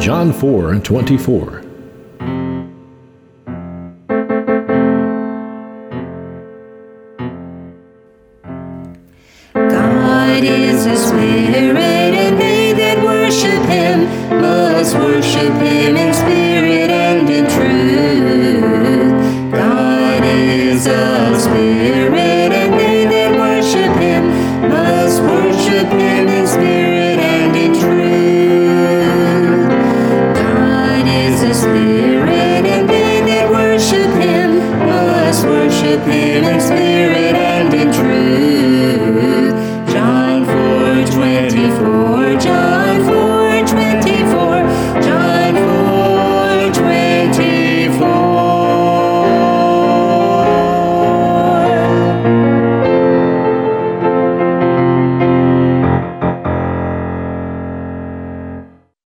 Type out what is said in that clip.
John 4:24. God is a spirit, and they that worship him must worship him in spirit and in truth. God is a spirit.